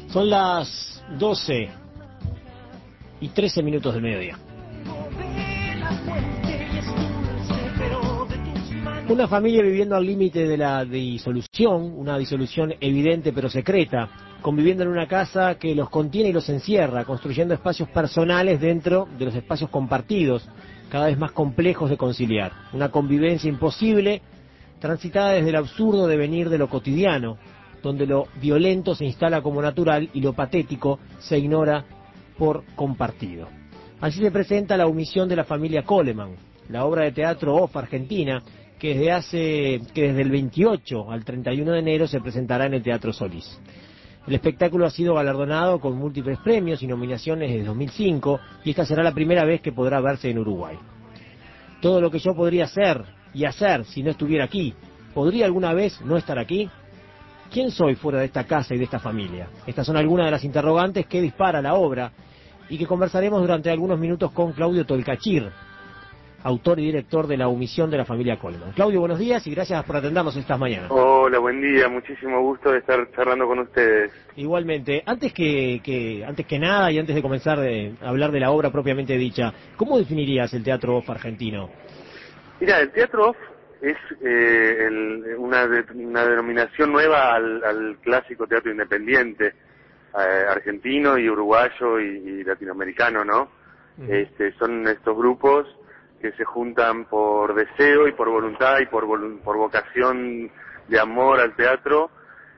Son las 12:13 del mediodía. Una familia viviendo al límite de la disolución, una disolución evidente pero secreta, conviviendo en una casa que los contiene y los encierra, construyendo espacios personales dentro de los espacios compartidos, cada vez más complejos de conciliar. Una convivencia imposible, transitada desde el absurdo devenir de lo cotidiano, donde lo violento se instala como natural y lo patético se ignora por compartido. Así se presenta La omisión de la familia Coleman, la obra de teatro Off Argentina, que desde el 28 al 31 de enero se presentará en el Teatro Solís. El espectáculo ha sido galardonado con múltiples premios y nominaciones desde 2005, y esta será la primera vez que podrá verse en Uruguay. Todo lo que yo podría ser y hacer si no estuviera aquí, ¿podría alguna vez no estar aquí? ¿Quién soy fuera de esta casa y de esta familia? Estas son algunas de las interrogantes que dispara la obra y que conversaremos durante algunos minutos con Claudio Tolcachir, autor y director de La omisión de la familia Coleman. Claudio, buenos días y gracias por atendernos estas mañanas. Hola, buen día, muchísimo gusto de estar charlando con ustedes. Igualmente, antes que nada y antes de comenzar a hablar de la obra propiamente dicha, ¿cómo definirías el teatro off argentino? Mira, el teatro off es una denominación nueva al clásico teatro independiente argentino y uruguayo y latinoamericano, ¿no? Uh-huh. Son estos grupos que se juntan por deseo y por voluntad y por vocación de amor al teatro.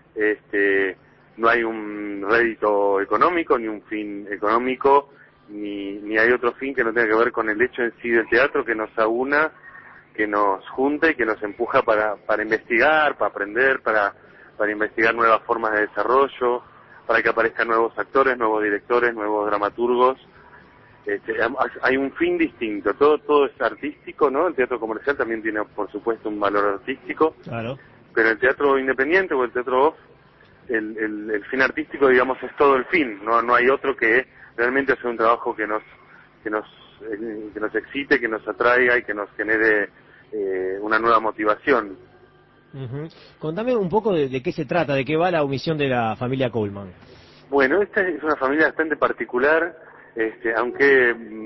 No hay un rédito económico, ni un fin económico, ni hay otro fin que no tenga que ver con el hecho en sí del teatro, que nos aúna, que nos junta y que nos empuja para investigar, para aprender, para investigar nuevas formas de desarrollo, para que aparezcan nuevos actores, nuevos directores, nuevos dramaturgos. Hay un fin distinto, todo es artístico, ¿no? El teatro comercial también tiene, por supuesto, un valor artístico, claro, pero el teatro independiente o el teatro off, el fin artístico, digamos, es todo el fin, no hay otro que realmente hacer un trabajo que nos excite, que nos atraiga y que nos genere una nueva motivación. Uh-huh. Contame un poco de qué se trata, de qué va La omisión de la familia Coleman. Bueno, esta es una familia bastante particular, aunque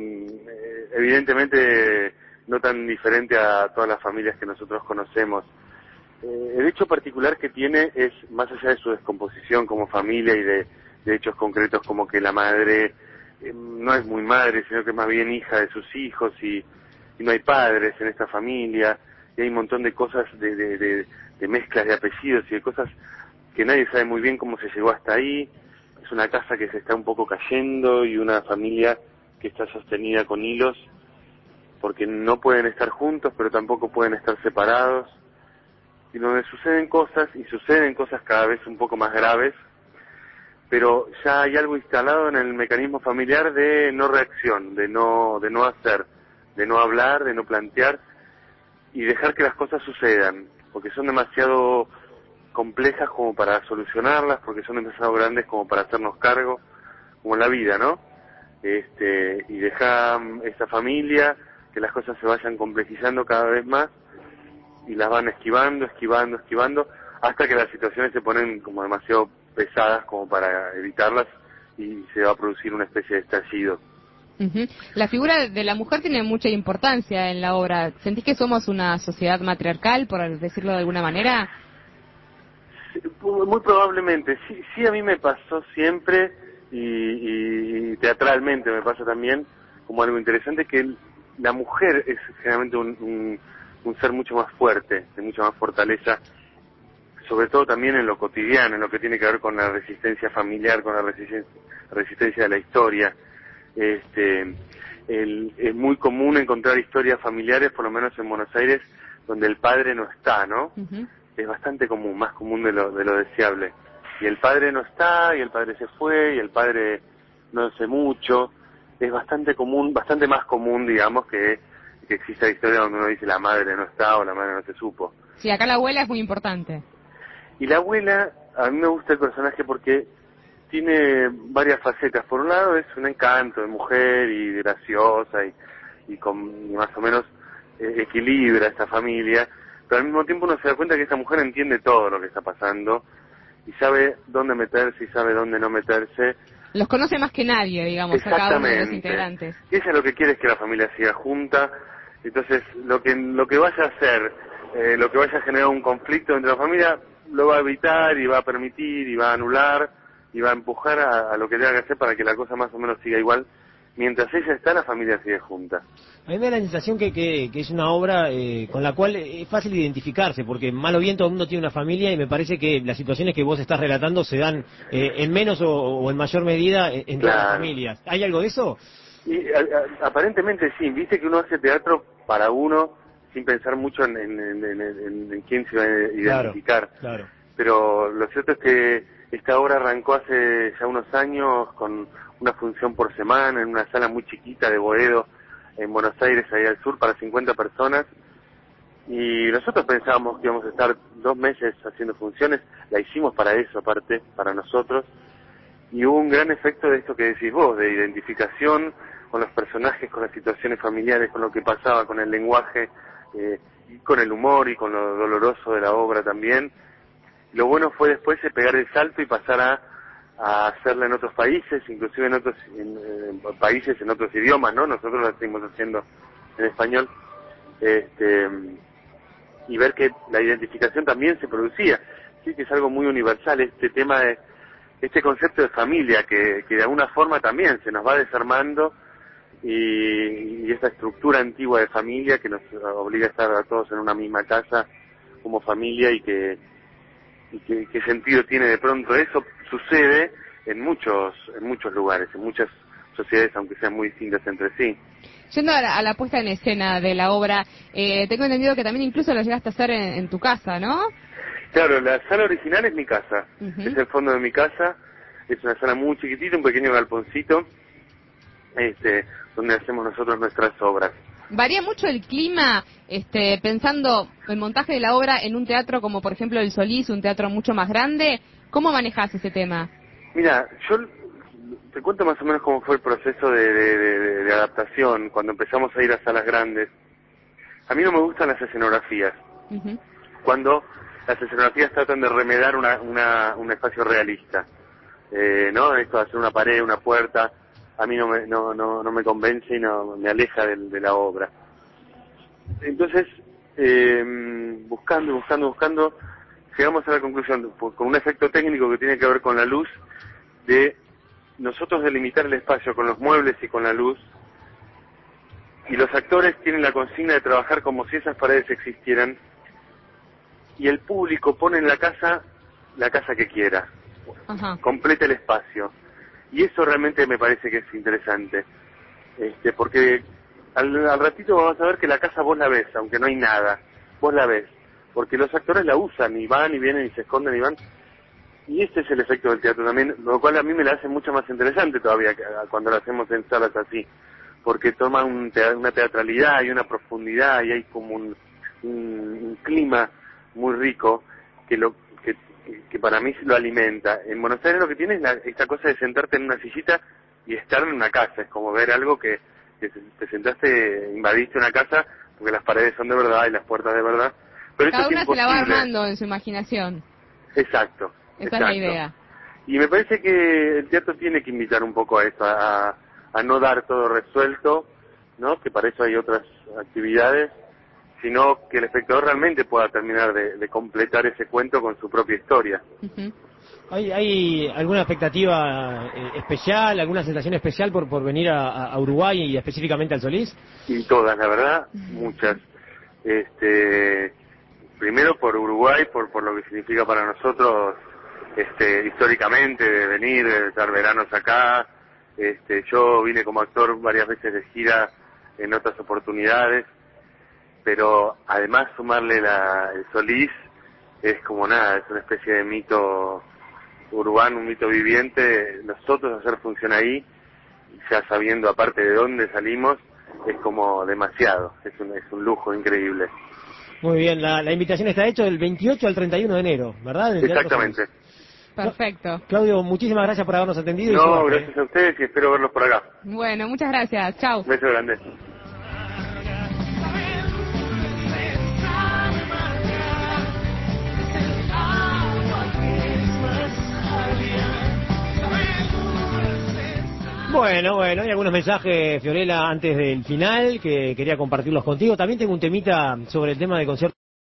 evidentemente no tan diferente a todas las familias que nosotros conocemos. El hecho particular que tiene es, más allá de su descomposición como familia y de hechos concretos como que la madre no es muy madre, sino que es más bien hija de sus hijos y no hay padres en esta familia, y hay un montón de cosas de mezclas de apellidos y de cosas que nadie sabe muy bien cómo se llegó hasta ahí. Es una casa que se está un poco cayendo y una familia que está sostenida con hilos porque no pueden estar juntos pero tampoco pueden estar separados, y donde suceden cosas cada vez un poco más graves, pero ya hay algo instalado en el mecanismo familiar de no reacción, de no hacer, de no hablar, de no plantear y dejar que las cosas sucedan, porque son demasiado complejas como para solucionarlas, porque son demasiado grandes como para hacernos cargo, como en la vida, ¿no? Y deja esta familia que las cosas se vayan complejizando cada vez más y las van esquivando, hasta que las situaciones se ponen como demasiado pesadas como para evitarlas y se va a producir una especie de estallido. Uh-huh. La figura de la mujer tiene mucha importancia en la obra. ¿Sentís que somos una sociedad matriarcal, por decirlo de alguna manera? Sí, muy probablemente. Sí, a mí me pasó siempre y teatralmente me pasa también como algo interesante, que la mujer es generalmente un ser mucho más fuerte, de mucha más fortaleza, sobre todo también en lo cotidiano, en lo que tiene que ver con la resistencia familiar, con la resistencia de la historia. Es muy común encontrar historias familiares, por lo menos en Buenos Aires, donde el padre no está, ¿no? Uh-huh. Es bastante común, más común de lo deseable. Y el padre no está, y el padre se fue, y el padre no hace mucho. Es bastante común, bastante más común, digamos, que exista historia donde uno dice la madre no está o la madre no se supo. Sí, acá la abuela es muy importante. Y la abuela, a mí me gusta el personaje porque tiene varias facetas. Por un lado es un encanto de mujer y graciosa y más o menos equilibra esta familia, pero al mismo tiempo uno se da cuenta que esta mujer entiende todo lo que está pasando y sabe dónde meterse y sabe dónde no meterse. Los conoce más que nadie, digamos, a cada uno de los integrantes. Y ella lo que quiere es que la familia siga junta. Entonces, lo que vaya a hacer, lo que vaya a generar un conflicto entre la familia, lo va a evitar y va a permitir y va a anular y va a empujar a lo que tenga que hacer para que la cosa más o menos siga igual. Mientras ella está, la familia sigue junta. A mí me da la sensación que es una obra con la cual es fácil identificarse, porque mal o bien todo el mundo tiene una familia y me parece que las situaciones que vos estás relatando se dan en menos o en mayor medida en todas las familias. ¿Hay algo de eso? Y aparentemente sí, viste que uno hace teatro para uno sin pensar mucho en quién se va a identificar. Claro. Pero lo cierto es que esta obra arrancó hace ya unos años con una función por semana en una sala muy chiquita de Boedo, en Buenos Aires, ahí al sur, para 50 personas. Y nosotros pensábamos que íbamos a estar 2 meses haciendo funciones, la hicimos para eso, aparte, para nosotros. Y hubo un gran efecto de esto que decís vos, de identificación con los personajes, con las situaciones familiares, con lo que pasaba, con el lenguaje, y con el humor y con lo doloroso de la obra también. Lo bueno fue después pegar el salto y pasar a hacerla en otros países, inclusive en otros países, en otros idiomas, ¿no? Nosotros la seguimos haciendo en español, y ver que la identificación también se producía. Sí, que es algo muy universal este tema de este concepto de familia que de alguna forma también se nos va desarmando, y esta estructura antigua de familia que nos obliga a estar a todos en una misma casa como familia, y qué sentido tiene de pronto eso. Sucede en muchos lugares, en muchas sociedades, aunque sean muy distintas entre sí. Yendo a la puesta en escena de la obra, tengo entendido que también incluso lo llegaste a hacer en tu casa, ¿no? Claro, la sala original es mi casa, es el fondo de mi casa, es una sala muy chiquitita, un pequeño galponcito, donde hacemos nosotros nuestras obras. ¿Varía mucho el clima, pensando el montaje de la obra en un teatro como por ejemplo el Solís, un teatro mucho más grande? ¿Cómo manejás ese tema? Mira, yo te cuento más o menos cómo fue el proceso de adaptación cuando empezamos a ir a salas grandes. A mí no me gustan las escenografías. Cuando las escenografías tratan de remedar un espacio realista, ¿no? Esto de hacer una pared, una puerta, a mí no me convence y no me aleja de la obra. Entonces, buscando, llegamos a la conclusión, con un efecto técnico que tiene que ver con la luz, de nosotros delimitar el espacio con los muebles y con la luz, y los actores tienen la consigna de trabajar como si esas paredes existieran, y el público pone en la casa que quiera, completa el espacio. Y eso realmente me parece que es interesante, porque al ratito vamos a ver que la casa vos la ves, aunque no hay nada, vos la ves, porque los actores la usan y van y vienen y se esconden y van, y este es el efecto del teatro también, lo cual a mí me la hace mucho más interesante todavía cuando la hacemos en salas así, porque toma una teatralidad y una profundidad, y hay como un clima muy rico que para mí lo alimenta. En Buenos Aires lo que tiene es esta cosa de sentarte en una sillita y estar en una casa, es como ver algo que te sentaste, invadiste una casa, porque las paredes son de verdad y las puertas de verdad, pero cada eso una es se la va imposible. armando en su imaginación. Exacto. Esa es la idea. Y me parece que el teatro tiene que invitar un poco a eso, a no dar todo resuelto, ¿no? Que para eso hay otras actividades, sino que el espectador realmente pueda terminar de completar ese cuento con su propia historia. ¿Hay alguna expectativa especial, alguna sensación especial por venir a Uruguay y específicamente al Solís? Y todas, la verdad, muchas. Primero por Uruguay, por lo que significa para nosotros históricamente, de venir, de estar veranos acá. Yo vine como actor varias veces de gira en otras oportunidades, pero además sumarle el Solís es como nada, es una especie de mito urbano, un mito viviente. Nosotros hacer función ahí, ya sabiendo aparte de dónde salimos, es como demasiado, es un lujo increíble. Muy bien, la invitación está hecha del 28 al 31 de enero, ¿verdad? Exactamente. Perfecto. Claudio, muchísimas gracias por habernos atendido. No, gracias a ustedes y espero verlos por acá. Bueno, muchas gracias. Chao. Un beso grande. Bueno, hay algunos mensajes, Fiorella, antes del final, que quería compartirlos contigo. También tengo un temita sobre el tema de concierto.